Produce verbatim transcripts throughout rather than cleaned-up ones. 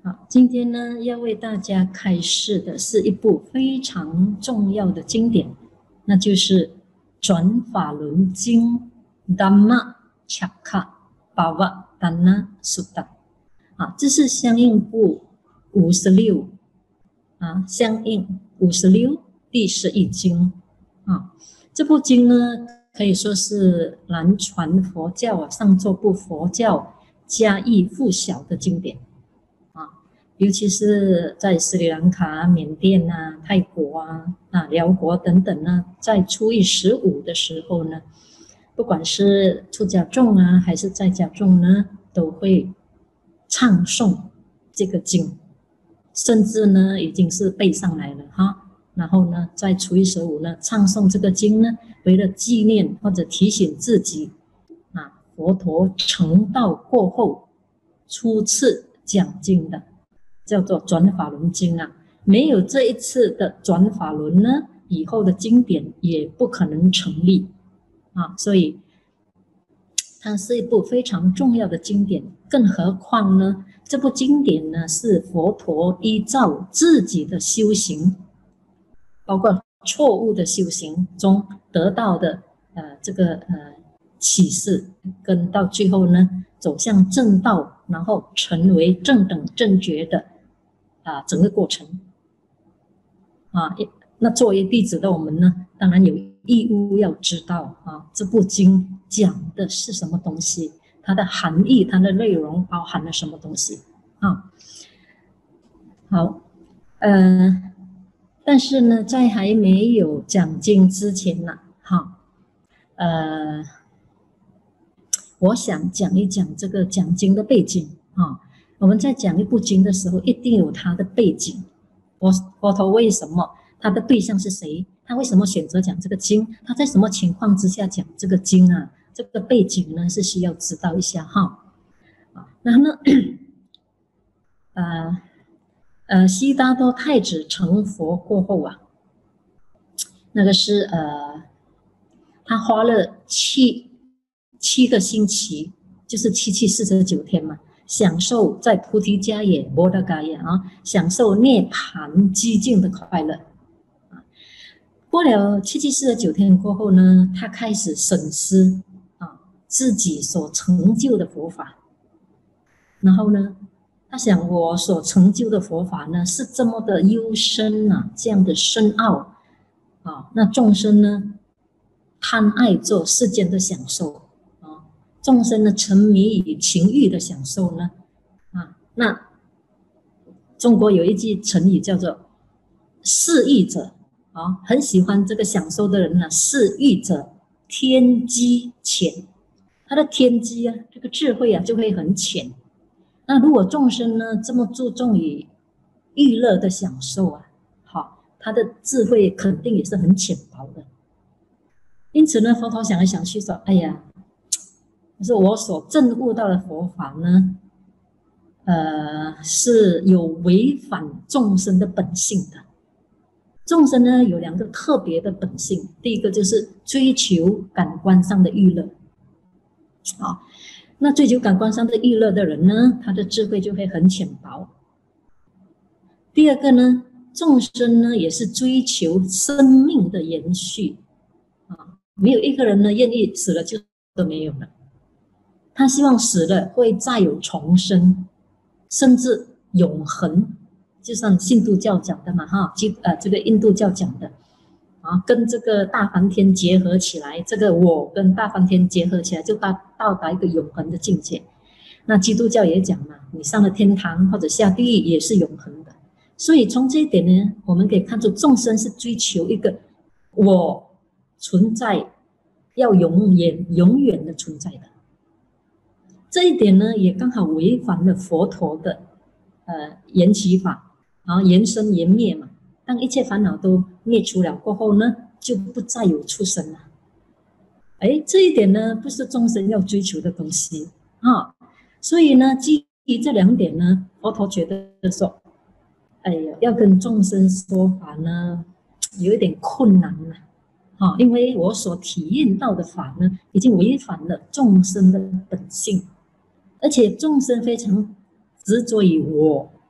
好，今天呢要为大家开示的是一部非常重要的经典，那就是《转法轮经》Dhamma Cakkappavattana Sutta。啊，这是相应部五十六啊，相应五十六第十一经啊。这部经呢可以说是南传佛教啊上座部佛教家喻户晓的经典。尤其是在斯里兰卡、缅甸啊、泰国啊、啊辽国等等呢，在初一十五的时候呢，不管是出家众啊，还是在家众呢，都会唱诵这个经，甚至呢已经是背上来了哈。然后呢，在初一十五呢，唱诵这个经呢，为了纪念或者提醒自己啊，佛陀成道过后初次讲经的。叫做转法轮经啊，没有这一次的转法轮呢，以后的经典也不可能成立啊，所以它是一部非常重要的经典。更何况呢，这部经典呢是佛陀依照自己的修行，包括错误的修行中得到的呃这个呃启示，跟到最后呢走向正道，然后成为正等正觉的。啊，整个过程啊，那作为弟子的我们呢，当然有义务要知道啊，这部经讲的是什么东西，它的含义、它的内容包含了什么东西啊？好，呃，但是呢，在还没有讲经之前呢，哈，呃，我想讲一讲这个讲经的背景啊。我们在讲一部经的时候，一定有它的背景。佛佛陀为什么？他的对象是谁？他为什么选择讲这个经？他在什么情况之下讲这个经啊？这个背景呢是需要知道一下哈。啊，然后呢，呃呃，悉达多太子成佛过后啊，那个是呃，他花了七七个星期，就是七七四十九天嘛。享受在菩提迦耶摩达伽耶啊，享受涅槃寂静的快乐啊。过了七七四十九天过后呢，他开始审思啊自己所成就的佛法。然后呢，他想我所成就的佛法呢是这么的幽深啊，这样的深奥啊，那众生呢贪爱做世间的享受。众生呢沉迷于情欲的享受呢，啊，那中国有一句成语叫做“嗜欲者”啊，很喜欢这个享受的人呢，嗜欲者天机浅，他的天机啊，这个智慧啊就会很浅。那如果众生呢这么注重于欲乐的享受啊，好，他的智慧肯定也是很浅薄的。因此呢，佛陀想来想去说，哎呀。可是我所证悟到的佛法呢，呃，是有违反众生的本性的。众生呢有两个特别的本性，第一个就是追求感官上的娱乐，啊，那追求感官上的娱乐的人呢，他的智慧就会很浅薄。第二个呢，众生呢也是追求生命的延续，啊，没有一个人呢愿意死了就都没有了。他希望死了会再有重生，甚至永恒，就像印度教讲的嘛，哈，呃，这个印度教讲的，啊，跟这个大梵天结合起来，这个我跟大梵天结合起来，就到到达一个永恒的境界。那基督教也讲嘛，你上了天堂或者下地狱也是永恒的。所以从这一点呢，我们可以看出众生是追求一个我存在，要永远永远的存在的。这一点呢，也刚好违反了佛陀的呃缘起法啊，缘生缘灭嘛。当一切烦恼都灭除了过后呢，就不再有出生了。哎，这一点呢，不是众生要追求的东西啊。所以呢，基于这两点呢，佛陀觉得说，哎呀，要跟众生说法呢，有一点困难了。啊，因为我所体验到的法呢，已经违反了众生的本性。而且众生非常执着于我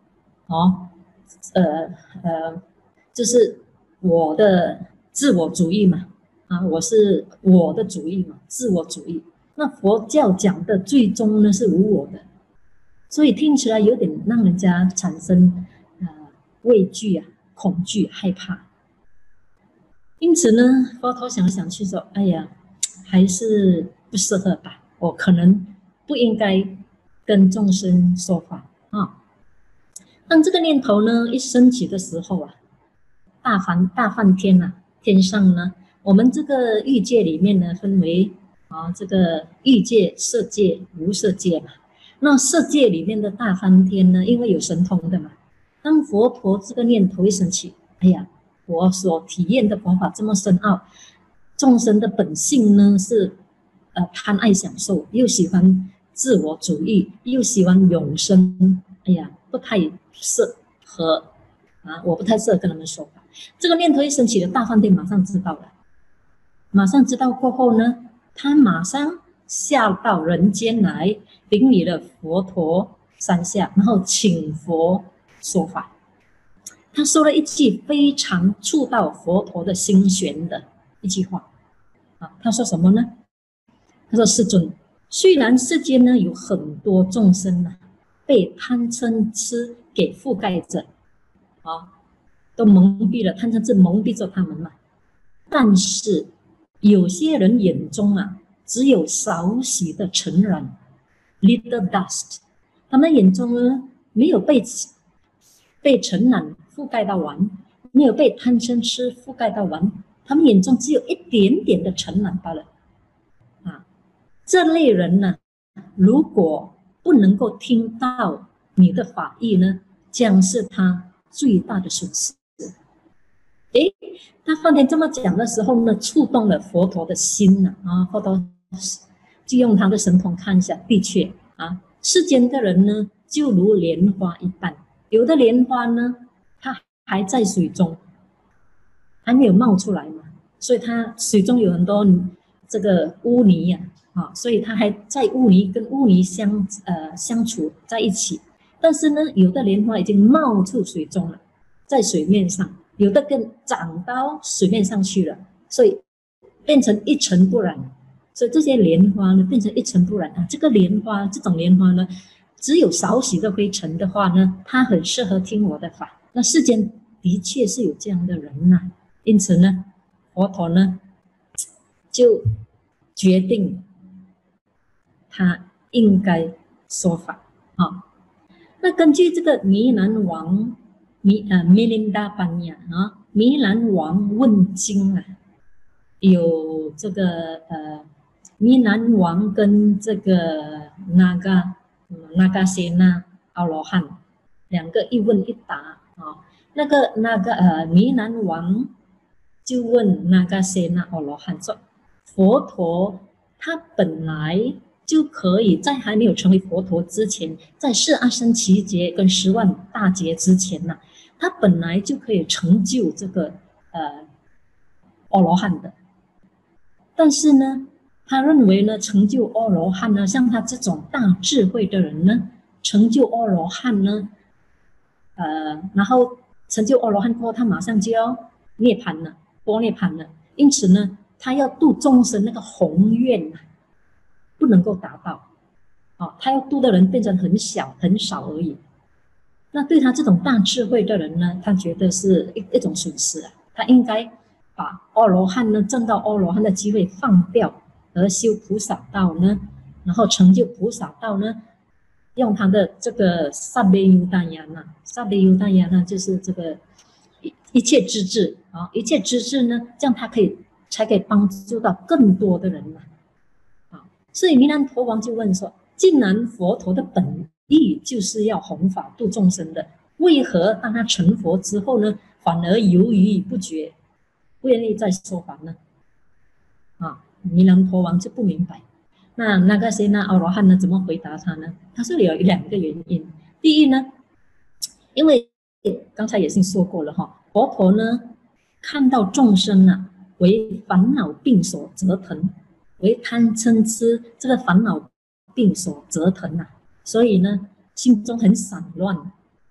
哦，呃呃，就是我的自我主义嘛，啊，我是我的主义嘛，自我主义。那佛教讲的最终呢是无我的，所以听起来有点让人家产生呃畏惧啊、恐惧、害怕。因此呢，佛陀想来想去说：“哎呀，还是不适合吧，我可能不应该跟众生说法啊。”当这个念头呢一升起的时候啊，大梵大梵天呐、啊，天上呢，我们这个欲界里面呢分为啊这个欲界、色界、无色界嘛。那色界里面的大梵天呢，因为有神通的嘛，当佛陀这个念头一升起，哎呀，我所体验的佛法这么深奥，众生的本性呢是呃贪爱享受，又喜欢自我主义，又喜欢永生，哎呀，不太适合啊，我不太适合跟他们说法。这个念头一升起的大梵天马上知道了，马上知道过后呢，他马上下到人间来，顶礼了佛陀三下，然后请佛说法。他说了一句非常触到佛陀的心弦的一句话啊，他说什么呢？他说：“世尊，虽然世间呢有很多众生呢、啊、被贪嗔痴给覆盖着啊，都蒙蔽了，贪嗔痴蒙蔽着他们嘛，但是有些人眼中啊，只有少许的尘染 ，little dust， 他们眼中呢没有被被尘染覆盖到完，没有被贪嗔痴覆盖到完，他们眼中只有一点点的尘染罢了。啊，这类人呢，如果不能够听到你的法义呢，将是他最大的损失。”诶，他梵天这么讲的时候呢，触动了佛陀的心呐啊！佛陀就用他的神通看一下，的确啊，世间的人呢，就如莲花一般，有的莲花呢，它还在水中，还没有冒出来嘛，所以它水中有很多这个污泥呀啊，所以它还在污泥跟污泥相呃相处在一起。但是呢，有的莲花已经冒出水中了，在水面上。有的更长到水面上去了，所以变成一尘不染。所以这些莲花呢，变成一尘不染啊。这个莲花，这种莲花呢，只有少许的灰尘的话呢，它很适合听我的法。那世间的确是有这样的人呐、啊，因此呢，佛陀呢就决定他应该说法啊。那根据这个弥南王。弥呃弥林达班呀啊，弥南王问经啊，有这个呃弥南王跟这个那个那个谁呢阿罗汉两个一问一答啊，那个那个呃弥南王就问那个谁呢阿罗汉说，佛陀他本来就可以在还没有成为佛陀之前，在四阿僧祇劫跟十万大劫之前呢、啊，他本来就可以成就这个呃阿罗汉的。但是呢，他认为呢，成就阿罗汉呢，像他这种大智慧的人呢，成就阿罗汉呢，呃，然后成就阿罗汉过后，他马上就要涅槃了，波涅槃了。因此呢，他要度众生那个宏愿啊，不能够达到，哦，他要度的人变成很小很少而已。那对他这种大智慧的人呢，他觉得是一一种损失啊，他应该把阿罗汉呢证到阿罗汉的机会放掉，而修菩萨道呢，然后成就菩萨道呢，用他的这个萨贝优达亚那，萨贝优达亚那就是这个一一切知智啊，一切知智呢，这样他可以才可以帮助到更多的人嘛。所以弥南陀王就问说：既然佛陀的本意就是要弘法度众生的，为何当他成佛之后呢，反而犹豫不决，不愿意再说法呢？啊，弥南陀王就不明白。那那个谁呢？阿罗汉呢？怎么回答他呢？他说有两个原因。第一呢，因为刚才也是说过了哈，佛陀呢看到众生啊为烦恼病所折腾。为贪嗔痴这个烦恼病所折腾啊，所以呢，心中很散乱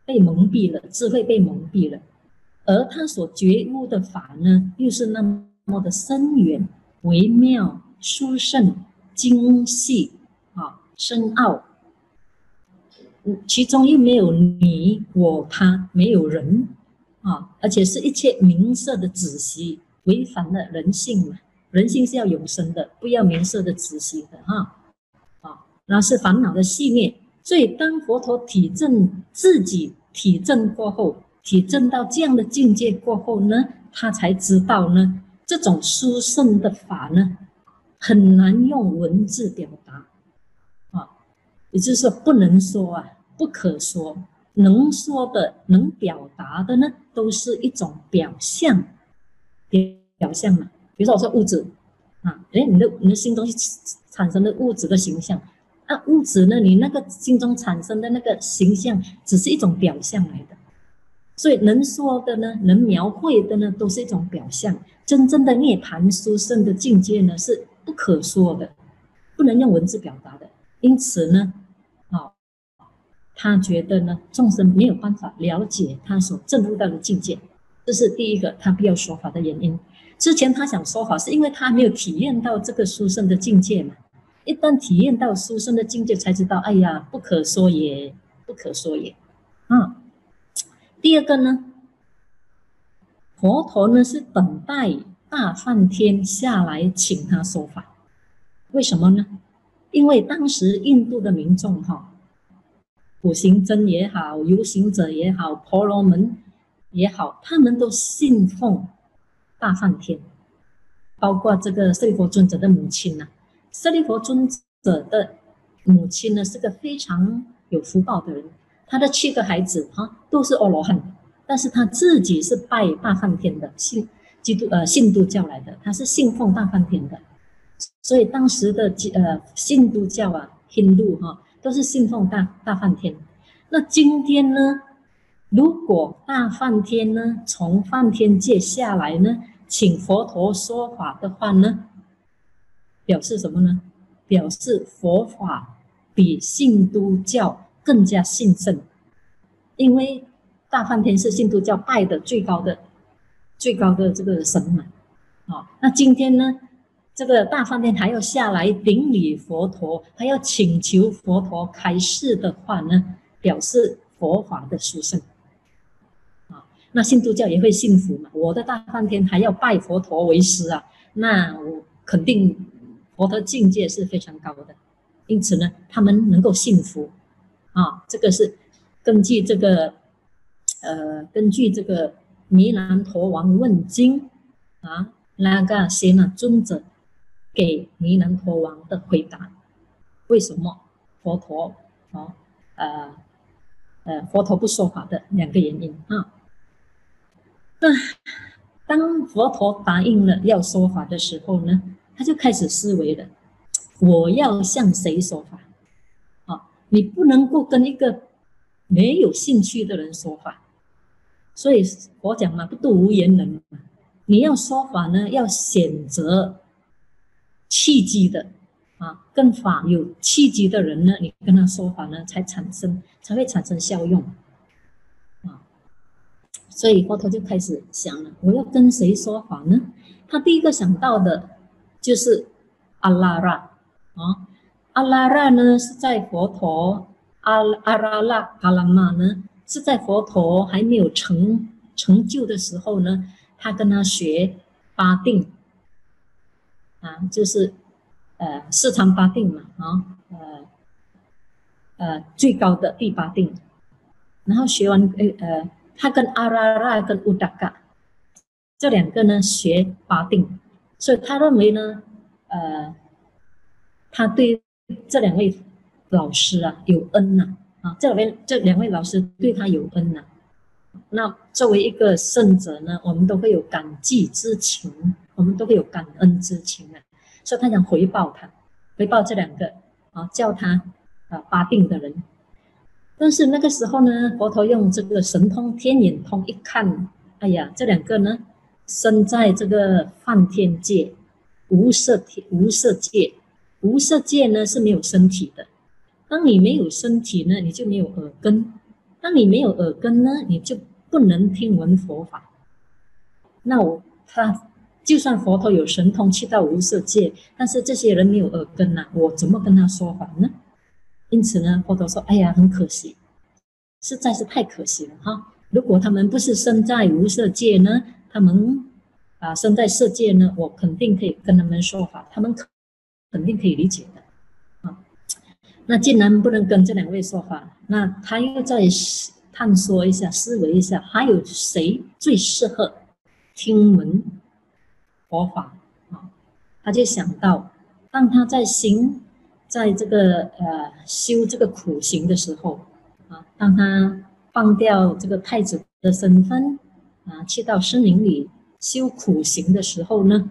被蒙蔽了，智慧被蒙蔽了，而他所觉悟的法呢，又是那么的深远、微妙、殊胜、精细啊、深奥。嗯，其中又没有你我他，没有人啊，而且是一切名色的止息，违反了人性嘛。人性是要永生的，不要名色的止息的哈啊，那是烦恼的熄灭。所以当佛陀体证自己体证过后，体证到这样的境界过后呢，他才知道呢，这种殊胜的法呢，很难用文字表达啊，也就是说不能说啊，不可说。能说的、能表达的呢，都是一种表象，表象嘛。比如说我说物质啊，哎，你的你的心中产生的物质的形象，啊，物质呢，你那个心中产生的那个形象，只是一种表象来的。所以能说的呢，能描绘的呢，都是一种表象。真正的涅槃殊胜的境界呢，是不可说的，不能用文字表达的。因此呢，啊，他觉得呢，众生没有办法了解他所证悟到的境界，这是第一个他不要说法的原因。之前他想说法，是因为他没有体验到这个殊胜的境界嘛。一旦体验到殊胜的境界，才知道，哎呀，不可说也，不可说也。啊，第二个呢，佛陀呢是等待大梵天下来请他说法。为什么呢？因为当时印度的民众哈，苦行僧也好，游行者也好，婆罗门也好，他们都信奉大梵天，包括这个舍利弗尊者的母亲呢。舍利弗尊者的母亲呢是个非常有福报的人，他的七个孩子哈都是阿罗汉，但是他自己是拜大梵天的，信基督呃信督教来的，他是信奉大梵天的。所以当时的呃信督教啊，印度哈都是信奉大大梵天。那今天呢，如果大梵天呢从梵天界下来呢，请佛陀说法的话呢，表示什么呢？表示佛法比信督教更加兴盛，因为大梵天是信督教拜的最高的最高的这个神嘛。啊，那今天呢，这个大梵天还要下来顶礼佛陀，还要请求佛陀开示的话呢，表示佛法的殊胜。啊，那信督教也会信服嘛，我的大梵天还要拜佛陀为师啊，那我肯定佛陀境界是非常高的，因此呢，他们能够信服啊，这个是根据这个呃，根据这个弥难陀王问经啊，那个谢那尊者给弥难陀王的回答，为什么佛陀啊呃呃佛陀不说法的两个原因啊。那当佛陀答应了要说法的时候呢，他就开始思维了，我要向谁说法？啊，你不能够跟一个没有兴趣的人说法，所以佛讲嘛，不度无缘人嘛。你要说法呢，要选择契机的啊，跟法有契机的人呢，你跟他说法呢，才产生才会产生效用啊。所以佛陀就开始想了，我要跟谁说法呢？他第一个想到的就是阿拉拉啊，阿拉拉呢是在佛陀阿阿拉拉嘎拉玛呢是在佛陀还没有成成就的时候呢，他跟他学八定啊，就是呃四禅八定嘛啊，呃呃最高的第八定，然后学完呃呃，他跟阿拉拉跟乌达嘎这两个呢学八定，所以他认为呢，呃，他对这两位老师啊有恩呐啊，啊，这两位这两位老师对他有恩呐。那作为一个圣者呢，我们都会有感激之情，我们都会有感恩之情啊，所以他想回报他，回报这两个啊，叫他啊八定的人。但是那个时候呢，佛陀用这个神通天眼通一看，哎呀，这两个呢，身在这个梵天界、无色天、无色界，无色界呢是没有身体的。当你没有身体呢，你就没有耳根。 当你没有耳根呢，你就不能听闻佛法。那我他就算佛陀有神通去到无色界，但是这些人没有耳根啊，我怎么跟他说法呢？因此呢，佛陀说：“哎呀，很可惜，实在是太可惜了哈！如果他们不是生在无色界呢，他们啊生在色界呢，我肯定可以跟他们说法，他们肯定可以理解的啊。那既然不能跟这两位说法，那他又再探索一下、思维一下，还有谁最适合听闻佛法啊？他就想到，当他在行，在这个呃修这个苦行的时候啊，当他放掉这个太子的身份啊，去到森林里修苦行的时候呢，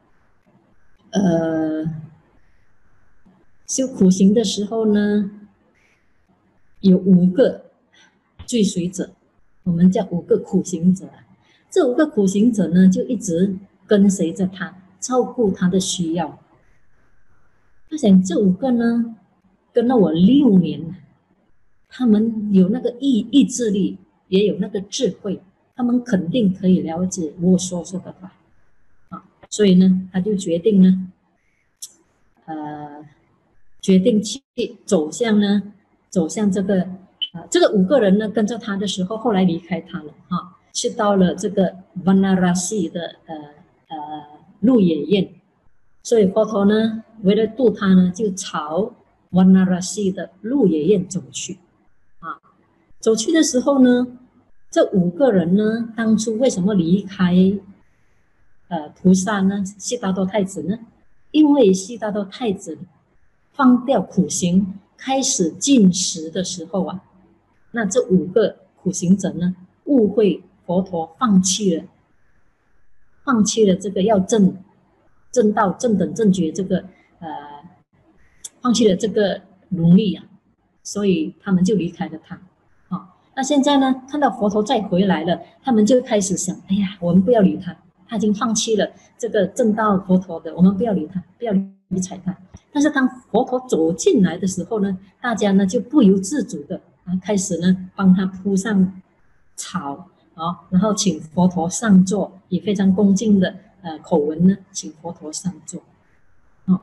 呃，修苦行的时候呢，有五个追随者，我们叫五个苦行者。这五个苦行者呢，就一直跟随着他，照顾他的需要。他想，这五个呢，跟了我六年，他们有那个意意志力，也有那个智慧，他们肯定可以了解我所说的话啊。所以呢，他就决定呢，呃，决定去走向呢，走向这个啊，这个五个人呢，跟着他的时候，后来离开他了啊，去到了这个 Varanasi 的呃呃鹿野苑。所以佛陀呢，为了度他呢，就朝 Varanasi 的鹿野苑走去啊。走去的时候呢，这五个人呢，当初为什么离开呃菩萨呢？悉达多太子呢？因为悉达多太子放掉苦行，开始进食的时候啊，那这五个苦行者呢，误会佛陀放弃了，放弃了这个要证证道、正等正觉这个呃，放弃了这个努力啊，所以他们就离开了他。啊，那现在呢，看到佛陀再回来了，他们就开始想：哎呀，我们不要理他，他已经放弃了这个正道佛陀的，我们不要理他，不要理睬他。但是当佛陀走进来的时候呢，大家呢就不由自主的啊，开始呢帮他铺上草啊，然后请佛陀上座，以非常恭敬的呃口吻呢，请佛陀上座。哦，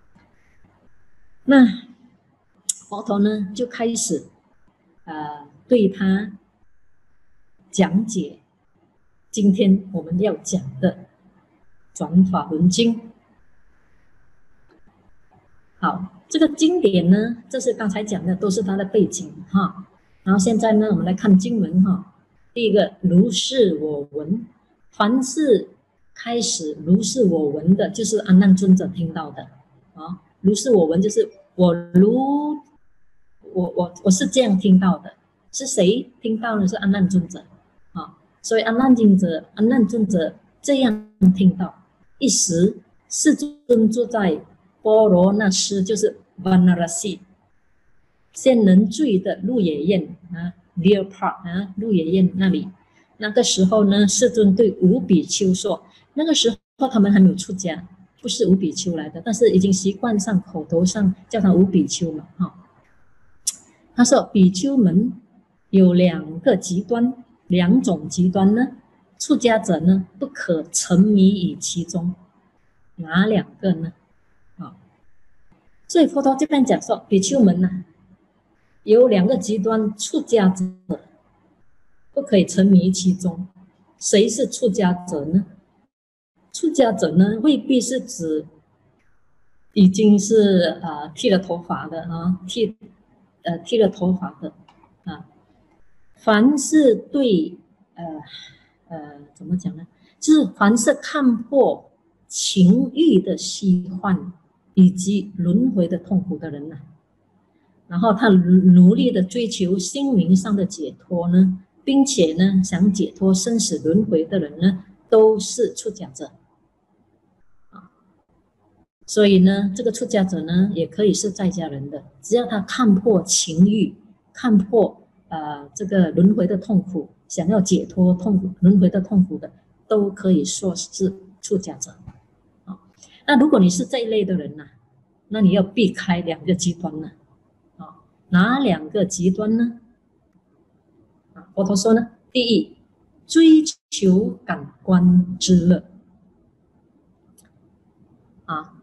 那佛陀呢就开始呃对他讲解今天我们要讲的转法轮经。好，这个经典呢，这是刚才讲的，都是它的背景哈。然后现在呢，我们来看经文哈。第一个，如是我闻，凡是开始如是我闻的，就是阿难尊者听到的啊。如是我闻，就是我如我我我是这样听到的，是谁听到呢？是阿难尊者啊。所以阿难尊者，阿难尊者这样听到，一时世尊坐在波罗那斯，就是 Varanasi 现能聚的鹿野苑啊 ，Deer Park 啊，鹿野苑那里。那个时候呢，世尊对五比丘说，那个时候他们还没有出家，不是五比丘来的，但是已经习惯上口头上叫他五比丘嘛，哈。他说，比丘们有两个极端，两种极端呢，出家者呢不可沉迷于其中，哪两个呢？啊，所以佛陀这边讲说，比丘们呢、啊、有两个极端，出家者不可以沉迷其中。谁是出家者呢？出家者呢，未必是指已经是啊、呃、剃了头发的啊，剃呃剃了头发的啊。凡是对呃呃怎么讲呢？就是凡是看破情欲的虚幻以及轮回的痛苦的人呢、啊，然后他努力的追求心灵上的解脱呢，并且呢想解脱生死轮回的人呢，都是出家者。所以呢，这个出家者呢，也可以是在家人的，只要他看破情欲，看破呃这个轮回的痛苦，想要解脱痛苦轮回的痛苦的，都可以说是出家者。啊，那如果你是这一类的人呢、啊，那你要避开两个极端呢。啊，哪两个极端呢？ 佛陀说呢，第一，追求感官之乐啊，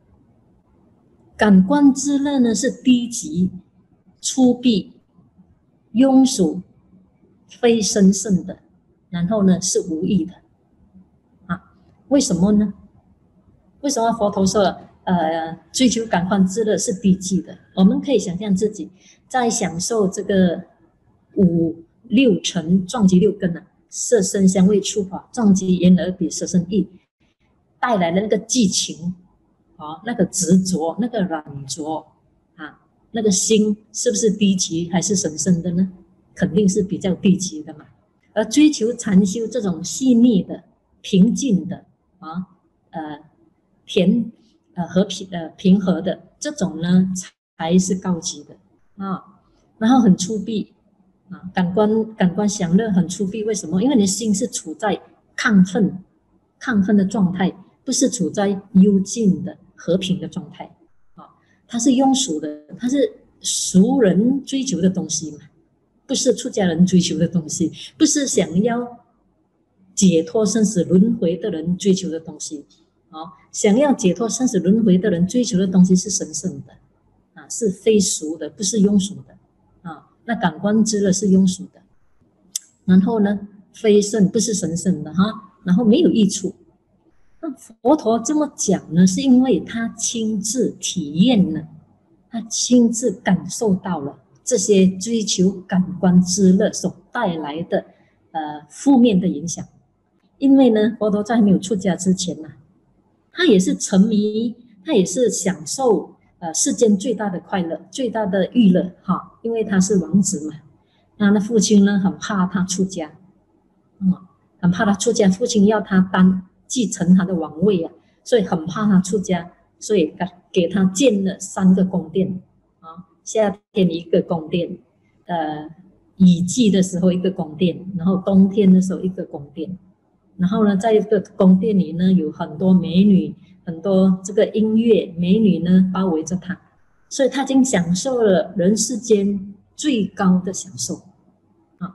感官之乐呢是低级、粗鄙、庸俗、非神圣的，然后呢是无益的啊。为什么呢？为什么佛陀说呃追求感官之乐是低级的？我们可以想象自己在享受这个五六尘撞击六根啊，色声香味触法撞击眼耳鼻舌身意带来的那个激情啊，那个执着，那个软着啊，那个心是不是低级还是神圣的呢？肯定是比较低级的嘛。而追求禅修这种细腻的、平静的啊，呃，甜呃和平呃平和的这种呢，才是高级的啊。然后很粗鄙啊，感官感官享乐很粗鄙，为什么？因为你的心是处在亢奋、亢奋的状态，不是处在幽静的和平的状态啊。它是庸俗的，它是俗人追求的东西嘛，不是出家人追求的东西，不是想要解脱生死轮回的人追求的东西啊。想要解脱生死轮回的人追求的东西是神圣的啊，是非俗的，不是庸俗的啊。那感官之乐是庸俗的，然后呢，非圣不是神圣的哈，然后没有益处。那佛陀这么讲呢，是因为他亲自体验了，他亲自感受到了这些追求感官之乐所带来的呃负面的影响。因为呢，佛陀在还没有出家之前呢、啊，他也是沉迷，他也是享受呃世间最大的快乐、最大的娱乐哈，因为他是王子嘛。那他父亲呢很怕他出家，嗯，很怕他出家，父亲要他当继承他的王位啊，所以很怕他出家，所以给他建了三个宫殿啊，夏天一个宫殿，呃，雨季的时候一个宫殿，然后冬天的时候一个宫殿。然后呢，在这个宫殿里呢，有很多美女，很多这个音乐美女呢包围着他，所以他已经享受了人世间最高的享受啊。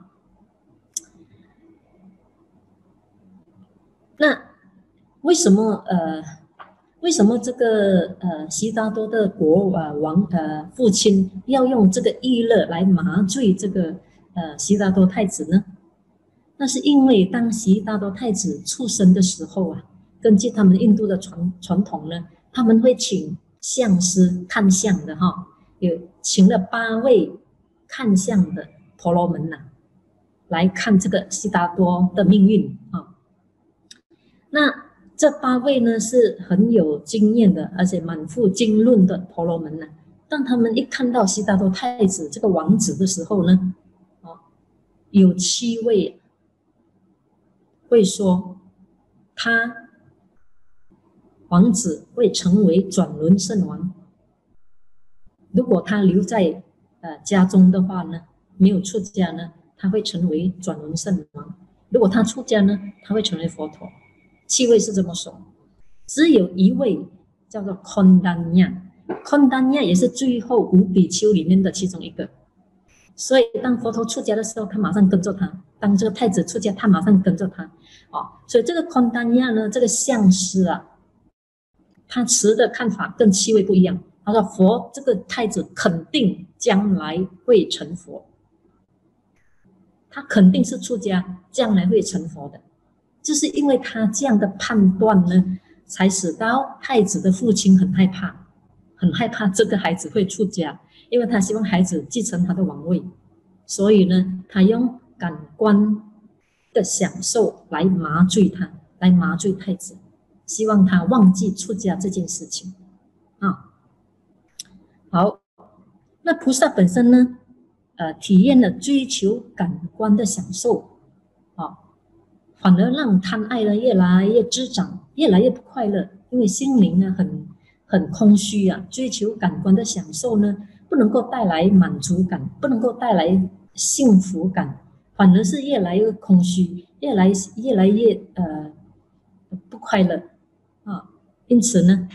那为什么呃，为什么这个呃悉达多的国呃王呃父亲要用这个娱乐来麻醉这个呃悉达多太子呢？那是因为当悉达多太子出生的时候啊，根据他们印度的传传统呢，他们会请相师看相的哈，有请了八位看相的婆罗门呐、啊，来看这个悉达多的命运啊。那这八位呢是很有经验的，而且满腹经论的婆罗门呐、啊。当他们一看到悉达多太子这个王子的时候呢，哦，有七位会说他王子会成为转轮圣王，如果他留在呃家中的话呢，没有出家呢，他会成为转轮圣王；如果他出家呢，他会成为佛陀。七位是这么说，只有一位叫做昆丹亚，昆丹亚也是最后五比丘里面的其中一个。所以当佛陀出家的时候，他马上跟着他；当这个太子出家，他马上跟着他。哦，所以这个昆丹亚呢，这个相师啊，他持的看法跟七位不一样。他说佛这个太子肯定将来会成佛，他肯定是出家，将来会成佛的。就是因为他这样的判断呢，才使到太子的父亲很害怕，很害怕这个孩子会出家。因为他希望孩子继承他的王位，所以呢，他用感官的享受来麻醉他，来麻醉太子，希望他忘记出家这件事情啊。好，那菩萨本身呢，呃，体验了追求感官的享受啊，反而让贪爱呢越来越滋长，越来越不快乐，因为心灵呢很很空虚啊，追求感官的享受呢，不能够带来满足感，不能够带来幸福感，反而是越来越空虚，越来越来越呃不快乐啊。因此呢，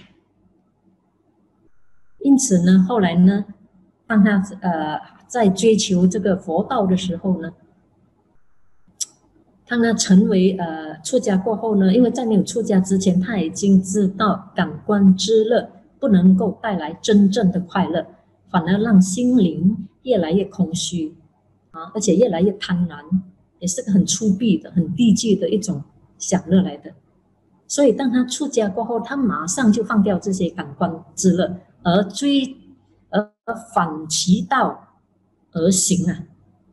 因此呢，后来呢，当他呃在追求这个佛道的时候呢， 当他成为呃出家过后呢，因为在没有出家之前，他已经知道感官之乐不能够带来真正的快乐，反而让心灵越来越空虚啊，而且越来越贪婪，也是个很粗鄙的、很低级的一种享乐来的。所以当他出家过后，他马上就放掉这些感官之乐，而追而反其道而行啊。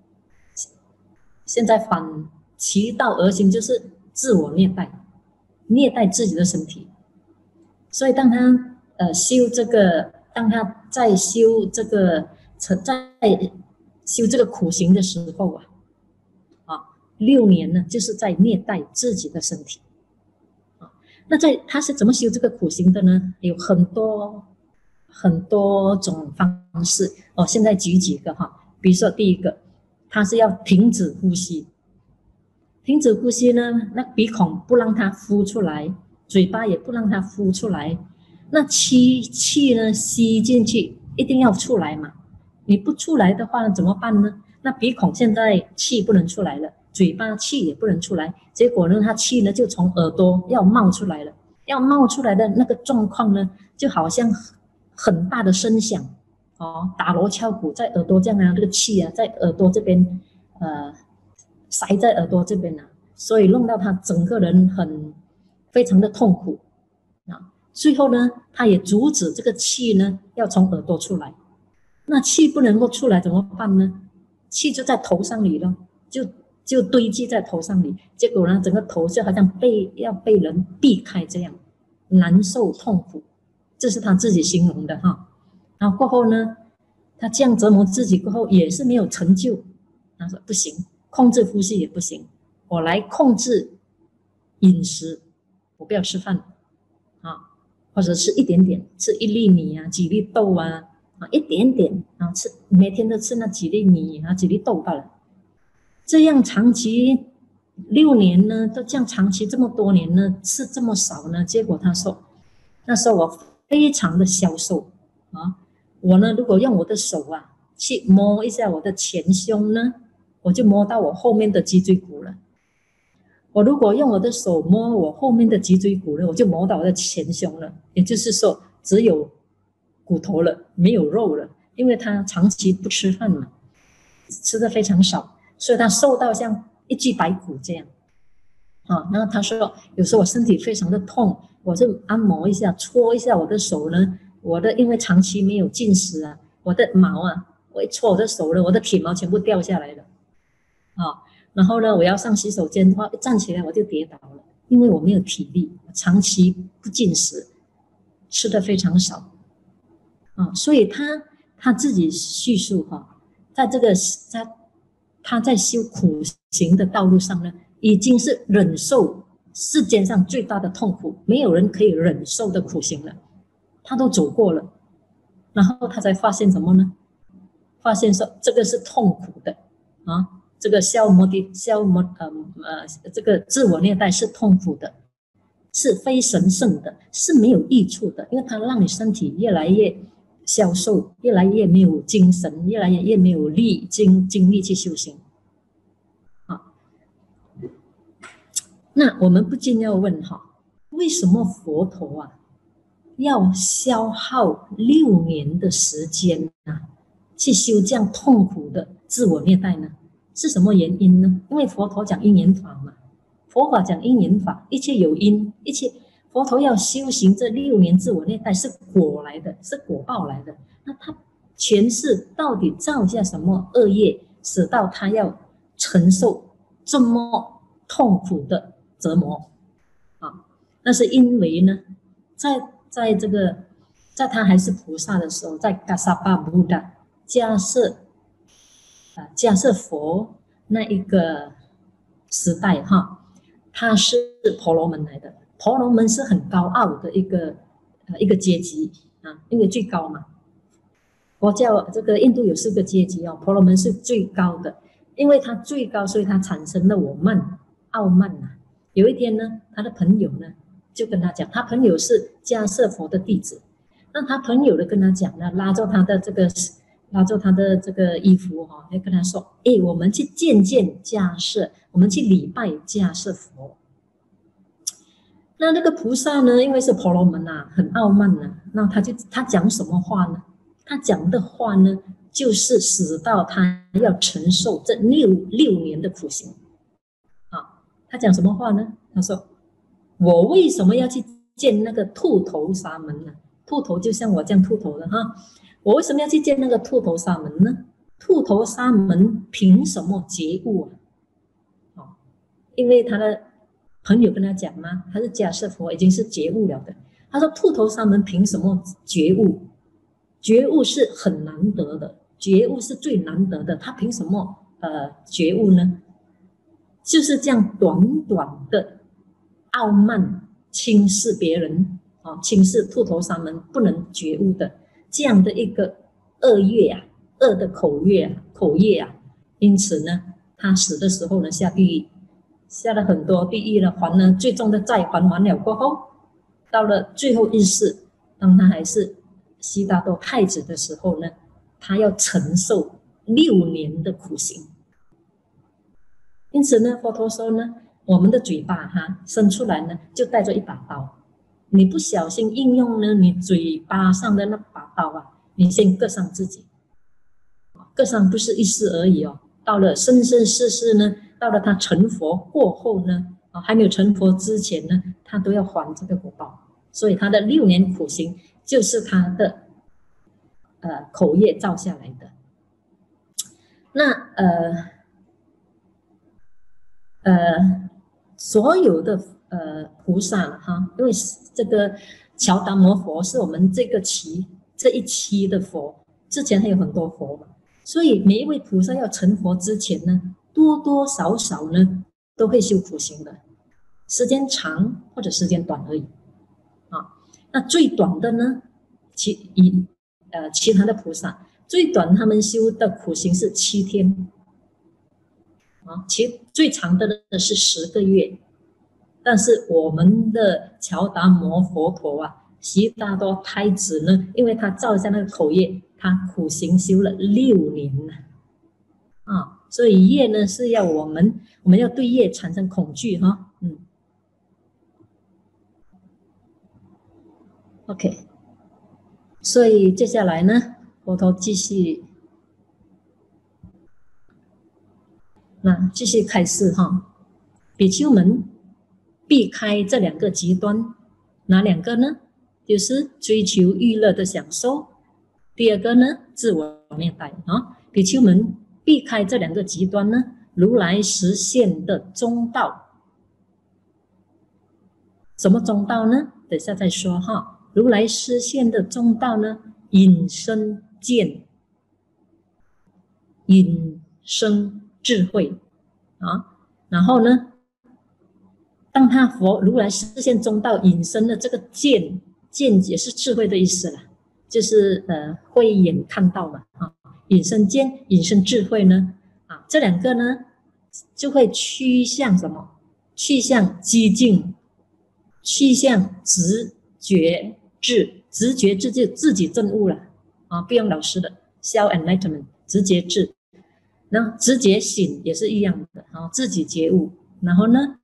现在反其道而行就是自我虐待，虐待自己的身体。所以当他呃修这个，当他在修这个在修这个苦行的时候啊，啊六年呢就是在虐待自己的身体。啊，那在他是怎么修这个苦行的呢？有很多很多种方式哦。现在举几个哈，比如说第一个，他是要停止呼吸。停止呼吸呢，那鼻孔不让它呼出来，嘴巴也不让它呼出来，那气气呢吸进去一定要出来嘛，你不出来的话怎么办呢？那鼻孔现在气不能出来了，嘴巴气也不能出来，结果呢它气呢就从耳朵要冒出来了，要冒出来的那个状况呢，就好像很大的声响哦，打锣敲鼓在耳朵这样啊，这个气啊在耳朵这边呃塞在耳朵这边啊，所以弄到他整个人很非常的痛苦啊。最后呢，他也阻止这个气呢要从耳朵出来。那气不能够出来怎么办呢？气就在头上里了，就就堆积在头上里，结果呢，整个头就好像被要被人避开这样，难受痛苦，这是他自己形容的哈。然后过后呢，他这样折磨自己过后也是没有成就，他说不行。控制呼吸也不行，我来控制饮食，我不要吃饭啊，或者吃一点点，吃一粒米啊，几粒豆啊，啊一点点啊，吃每天都吃那几粒米啊，几粒豆罢了。这样长期六年呢，都这样长期这么多年呢，吃这么少呢，结果他说，那时候我非常的消瘦啊，我呢如果用我的手啊去摸一下我的前胸呢，我就摸到我后面的脊椎骨了。我如果用我的手摸我后面的脊椎骨了，我就摸到我的前胸了。也就是说，只有骨头了，没有肉了。因为他长期不吃饭嘛，吃的非常少，所以他瘦到像一具白骨这样。啊，然后他说，有时候我身体非常的痛，我就按摩一下，搓一下我的手呢。我的因为长期没有进食啊，我的毛啊，我一搓我的手了，我的体毛全部掉下来了。啊，然后呢，我要上洗手间的话，站起来我就跌倒了，因为我没有体力，长期不进食，吃的非常少，啊，所以他他自己叙述哈、啊，在这个在他在修苦行的道路上呢，已经是忍受世间上最大的痛苦，没有人可以忍受的苦行了，他都走过了，然后他才发现什么呢？发现说这个是痛苦的啊。这个消磨的消磨呃呃，这个自我虐待是痛苦的，是非神圣的，是没有益处的，因为它让你身体越来越消瘦，越来越没有精神，越来越越没有力精精力去修行。好，那我们不禁要问哈，为什么佛陀啊要消耗六年的时间啊，去修这样痛苦的自我虐待呢？是什么原因呢？因为佛陀讲因缘法嘛，佛法讲因缘法，一切有因，一切佛陀要修行这六年自我虐待是果来的，是果报来的。那他前世到底造下什么恶业，使到他要承受这么痛苦的折磨啊？那是因为呢，在在这个在他还是菩萨的时候，在嘎萨巴布达迦叶啊，迦叶佛那一个时代哈，他是婆罗门来的。婆罗门是很高傲的一个呃一个阶级啊，因为最高嘛。佛教这个印度有四个阶级哦，婆罗门是最高的，因为他最高，所以他产生了我慢、傲慢啊。有一天呢，他的朋友呢就跟他讲，他朋友是迦叶佛的弟子，那他朋友的跟他讲呢，拉着他的这个拉着他的这个衣服哈、哦，要跟他说：“哎，我们去见见迦叶，我们去礼拜迦叶佛。”那那个菩萨呢，因为是婆罗门啊，很傲慢呢、啊，那他就他讲什么话呢？他讲的话呢，就是使到他要承受这六六年的苦行啊。他讲什么话呢？他说：“我为什么要去见那个兔头沙门呢？兔头就像我这样秃头的哈，我为什么要去见那个兔头沙门呢？兔头沙门凭什么觉悟啊？哦，因为他的朋友跟他讲嘛，他是迦叶佛，已经是觉悟了的。他说兔头沙门凭什么觉悟？觉悟是很难得的，觉悟是最难得的，他凭什么呃觉悟呢？就是这样短短的傲慢轻视别人啊，轻视兔头沙门不能觉悟的这样的一个恶业啊，恶的口业啊，口业啊，因此呢，他死的时候呢下地狱，下了很多地狱了，还了最重的债，还完了过后，到了最后一世，当他还是悉达多太子的时候呢，他要承受六年的苦行。因此呢，佛陀说呢，我们的嘴巴哈伸出来呢，就带着一把刀。你不小心应用呢，你嘴巴上的那把刀啊，你先割伤自己。割伤不是一世而已哦，到了生生世世呢，到了他成佛过后呢，啊，还没有成佛之前呢，他都要还这个果报。所以他的六年苦行就是他的呃口业造下来的。那呃。呃，所有的呃菩萨哈，因为这个乔达摩佛是我们这个期这一期的佛，之前还有很多佛嘛，所以每一位菩萨要成佛之前呢，多多少少呢都会修苦行的，时间长或者时间短而已啊。那最短的呢，其以呃其他的菩萨最短他们修的苦行是七天。啊，其最长的呢是十个月，但是我们的乔达摩佛陀啊，悉达多太子呢，因为他造下那个口业，他苦行修了六年了啊，所以业呢是要我们，我们要对业产生恐惧哈，嗯 ，OK， 所以接下来呢，佛陀继续。那继续开示哈，比丘们避开这两个极端，哪两个呢？就是追求娱乐的享受，第二个呢，自我虐待啊。比丘们避开这两个极端呢，如来实现的中道，什么中道呢？等一下再说哈。如来实现的中道呢，引生见，引生智慧啊，然后呢，当他佛如来实现中道引生的这个见，见也是智慧的意思啦，就是呃慧眼看到嘛啊，引生见引生智慧呢啊，这两个呢就会趋向什么？趋向激进，趋向直觉智，直觉智就自己证悟了啊，不用老师的 self enlightenment 直觉智。那直觉醒也是一样的啊，自己觉悟，然后呢，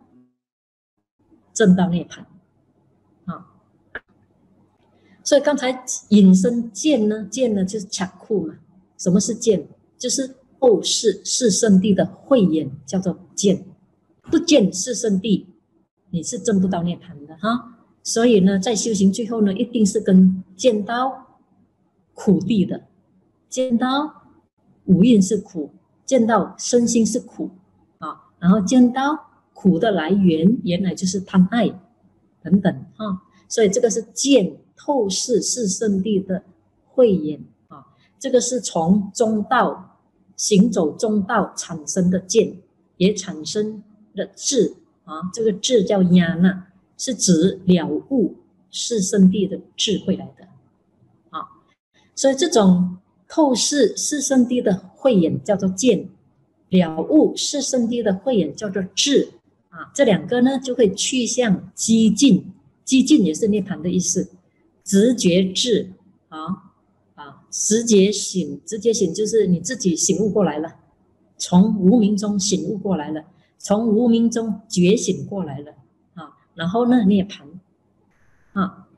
证到涅槃啊。所以刚才引生见呢，见呢就是恰库嘛。什么是见？就是后世四圣谛的慧眼，叫做见。不见四圣谛，你是证不到涅槃的哈。所以呢，在修行最后呢，一定是跟见到苦谛的，见到五蕴是苦，见到身心是苦啊，然后见到苦的来源，原来就是贪爱等等啊，所以这个是见透视四圣谛的慧眼啊，这个是从中道行走中道产生的见，也产生的智啊，这个智叫亚那，是指了悟四圣谛的智慧来的啊，所以这种透视四圣谛的慧眼叫做见，了悟四圣谛的慧眼叫做智啊，这两个呢就会趋向激进，激进也是涅槃的意思，直觉智啊啊， 直觉醒，直觉醒就是你自己醒悟过来了，从无明中醒悟过来了，从无明中觉醒过来了啊，然后呢涅槃啊。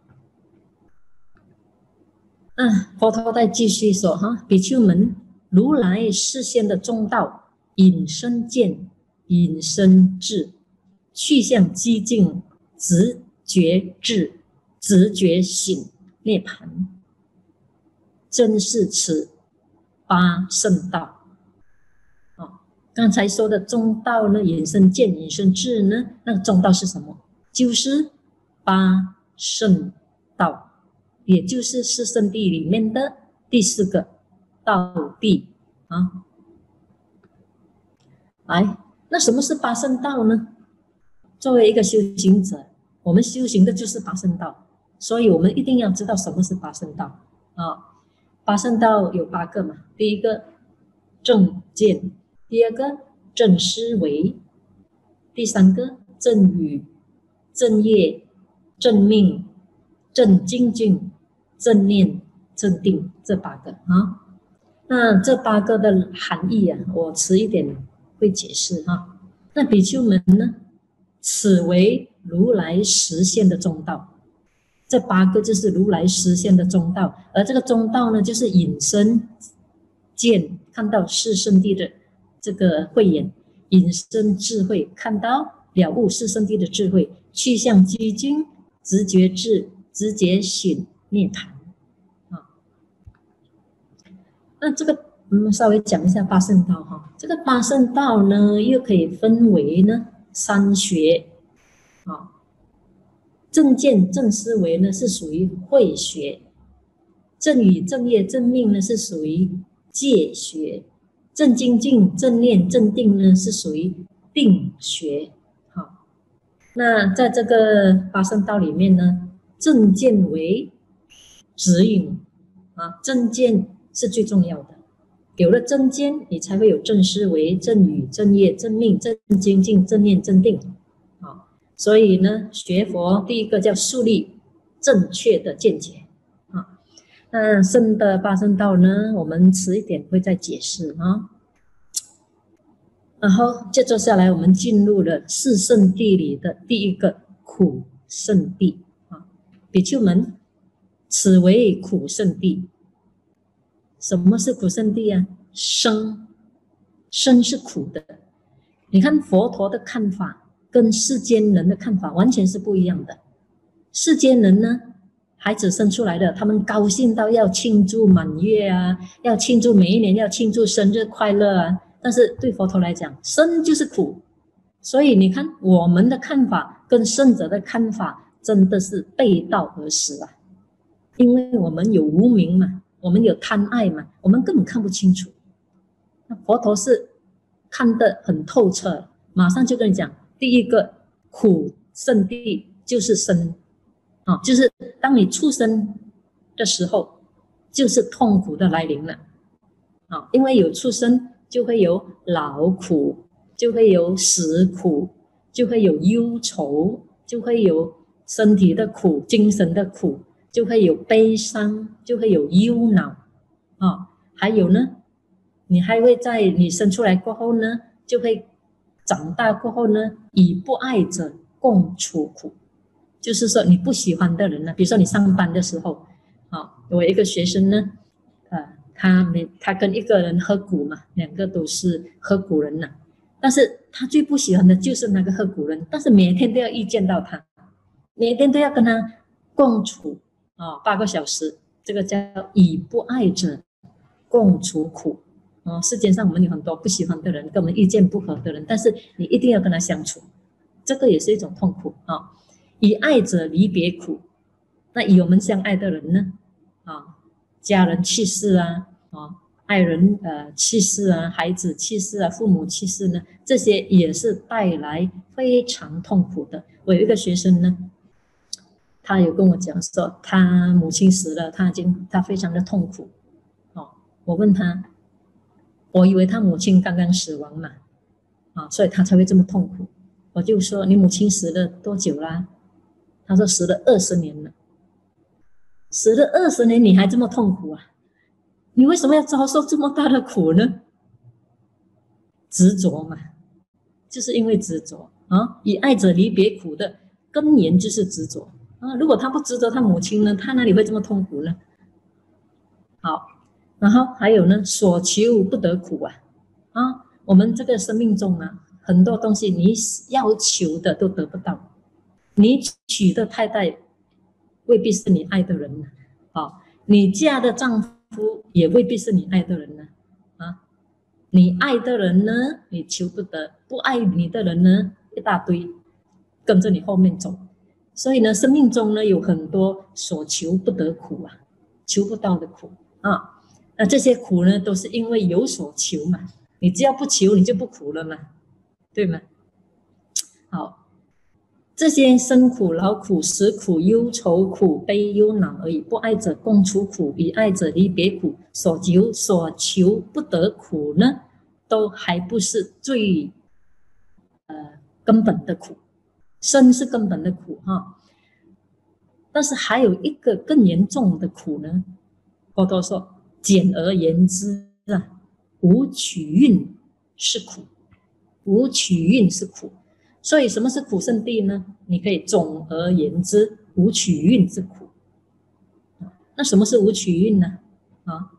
啊，佛陀再继续说哈，比丘们，如来示现的中道，引身见，引身智，去向寂静，直觉智，直觉醒，涅槃，真是此八圣道。哦，刚才说的中道呢，引身见，引身智呢，那个中道是什么？就是八圣道。也就是四圣谛里面的第四个道谛啊。来，那什么是八圣道呢？作为一个修行者，我们修行的就是八圣道，所以我们一定要知道什么是八圣道啊。八圣道有八个嘛，第一个正见，第二个正思维，第三个正语、正业、正命、正精进、正念、正定，这八个啊。那这八个的含义啊，我迟一点会解释哈。那比丘们呢，此为如来实现的中道。这八个就是如来实现的中道，而这个中道呢，就是引身见，看到四圣谛的这个慧眼，引身智慧，看到了悟四圣谛的智慧，去向寂静，直觉智，直觉醒，涅槃啊。那这个嗯，稍微讲一下八圣道哈。这个八圣道呢，又可以分为呢三学啊。正见、正思维呢是属于慧学，正语、正业、正命呢是属于戒学，正精进、正念、正定呢是属于定学。好，那在这个八圣道里面呢，正见为指引啊，正见是最重要的。有了正见，你才会有正思维、正语、正业、正命、正精进、正念、正定。所以呢，学佛第一个叫树立正确的见解啊。那圣的八圣道呢，我们迟一点会再解释啊。然后接着下来，我们进入了四圣谛里的第一个苦圣谛啊。比丘们，此为苦圣谛。什么是苦圣谛啊？生，生是苦的。你看佛陀的看法跟世间人的看法完全是不一样的。世间人呢，孩子生出来的，他们高兴到要庆祝满月啊，要庆祝每一年要庆祝生日快乐啊。但是对佛陀来讲，生就是苦。所以你看我们的看法跟圣者的看法真的是背道而驰啊。因为我们有无明嘛，我们有贪爱嘛，我们根本看不清楚。那佛陀是看得很透彻，马上就跟你讲，第一个苦圣谛就是生啊，就是当你出生的时候，就是痛苦的来临了啊，因为有出生就会有劳苦，就会有死苦，就会有忧愁，就会有身体的苦，精神的苦，就会有悲伤，就会有忧恼啊，还有呢，你还会在你生出来过后呢，就会长大过后呢，与不爱者共处苦，就是说你不喜欢的人呢，比如说你上班的时候，啊，我一个学生呢，呃，他没他跟一个人喝谷嘛，两个都是喝谷人呐，但是他最不喜欢的就是那个喝谷人，但是每天都要遇见到他，每天都要跟他共处啊八个小时，这个叫与不爱者共处苦。哦，世界上我们有很多不喜欢的人，跟我们意见不合的人，但是你一定要跟他相处，这个也是一种痛苦啊。以爱者离别苦，那以我们相爱的人呢？啊，家人去世啊，啊，爱人呃去世啊，孩子去世啊，父母去世呢，这些也是带来非常痛苦的。我有一个学生呢，他有跟我讲说，他母亲死了，他已经他非常的痛苦。哦，我问他。我以为他母亲刚刚死亡嘛，啊，所以他才会这么痛苦。我就说你母亲死了多久啦？他说死了二十年了。死了二十年你还这么痛苦啊？ 你为什么要遭受这么大的苦呢？执着嘛，就是因为执着啊。以爱者离别苦的根源就是执着啊。如果他不执着他母亲呢，他哪里会这么痛苦呢？好，然后还有呢，所求不得苦啊啊！我们这个生命中啊，很多东西你要求的都得不到，你娶的太太未必是你爱的人呢，啊，你嫁的丈夫也未必是你爱的人呢，啊，你爱的人呢，你求不得；不爱你的人呢，一大堆跟着你后面走。所以呢，生命中呢有很多所求不得苦啊，求不到的苦啊。那这些苦呢，都是因为有所求嘛。你只要不求，你就不苦了嘛，对吗？好，这些生苦、劳苦、死苦、忧愁苦、悲忧恼而已。不爱者共处苦，与爱者离别苦。所求所求不得苦呢，都还不是最呃根本的苦。生是根本的苦哈，但是还有一个更严重的苦呢。佛陀说，简而言之啊，无取运是苦，无取运是苦。所以什么是苦圣地呢？你可以总而言之，无取运是苦。那什么是无取运呢？啊，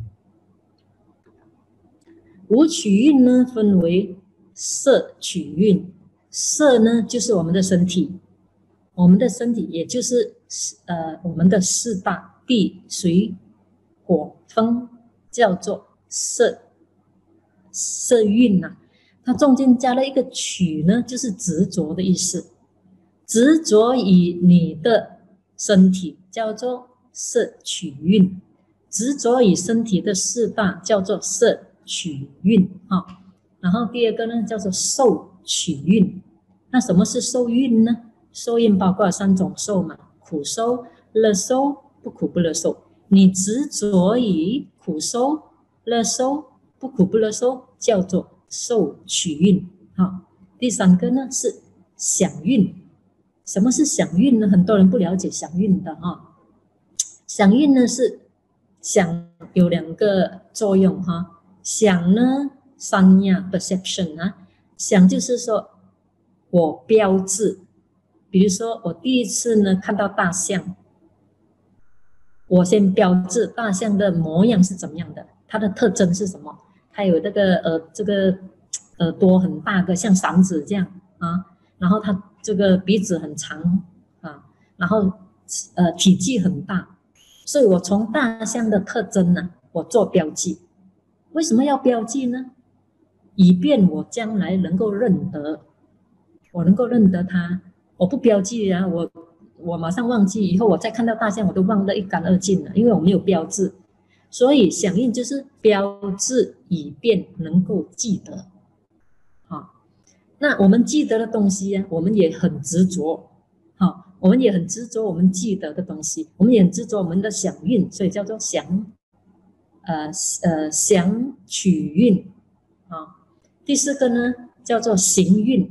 无取运呢，分为色取运。色呢，就是我们的身体，我们的身体也就是呃我们的四大地水火风，叫做色色蕴呐、啊。它中间加了一个取呢，就是执着的意思。执着于你的身体叫做色取运，执着于身体的四大叫做色取运啊。然后第二个呢，叫做受取运。那什么是受运呢？受运包括三种受嘛，苦受、乐受、不苦不乐受。你执着于苦受、乐受、不苦不乐受，叫做受取运。好，第三个呢是想运。什么是想运呢？很多人不了解想运的哈。想运呢是想有两个作用哈。想呢，三呀 perception 啊，想就是说我标志，比如说我第一次呢看到大象，我先标志大象的模样是怎么样的，它的特征是什么？它有这个呃这个耳朵很大个，像嗓子这样啊，然后它这个鼻子很长啊，然后呃体积很大，所以我从大象的特征呢，我做标记。为什么要标记呢？以便我将来能够认得。我能够认得它，我不标记啊，我我马上忘记，以后我再看到大象我都忘得一干二净了，因为我没有标志。所以响应就是标志，以便能够记得。好，那我们记得的东西啊，我们也很执着。好，我们也很执着我们记得的东西，我们也很执着我们的响应，所以叫做响，呃呃响取运啊。第四个呢，叫做行运。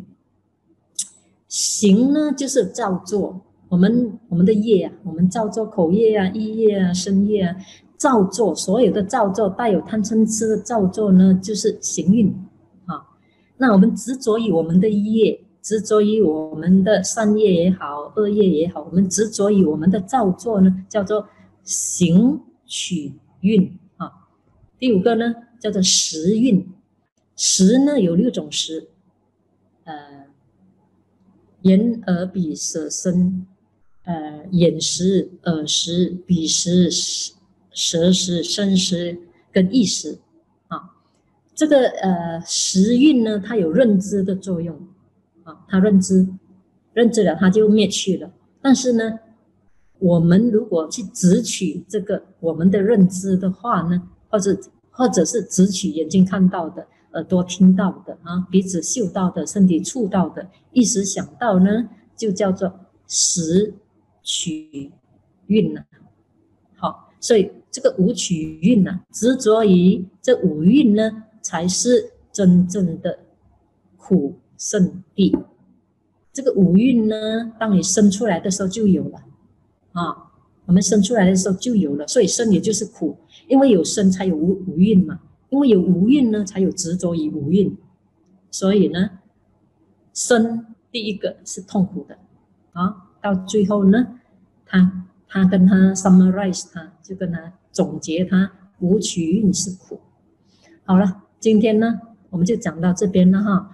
行呢，就是造作我们我们的业啊，我们造作口业啊、意业啊、身业啊，造作所有的造作带有贪嗔痴的造作呢，就是行运啊。那我们执着于我们的业，执着于我们的善业也好，恶业也好，我们执着于我们的造作呢，叫做行取运啊。第五个呢，叫做识运。识呢有六种识，呃。眼耳鼻舌身，呃，眼识、耳识、鼻识、舌识、身识跟意识啊。这个呃识运呢，它有认知的作用啊，它认知，认知了它就灭去了。但是呢，我们如果去执取这个我们的认知的话呢，或者或者是执取眼睛看到的，耳朵听到的啊，鼻子嗅到的，身体触到的，意识想到呢，就叫做识取运了。好，所以这个五取运呢、啊，执着于这五运呢，才是真正的苦圣地。这个五蕴呢，当你生出来的时候就有了啊。 我们生出来的时候就有了，所以生也就是苦，因为有生才有无无蕴嘛，因为有无蕴呢，才有执着于无蕴，所以呢，生第一个是痛苦的啊。到最后呢，他他跟他 summarize 他，就跟他总结他无取蕴是苦。好了，今天呢我们就讲到这边了哈。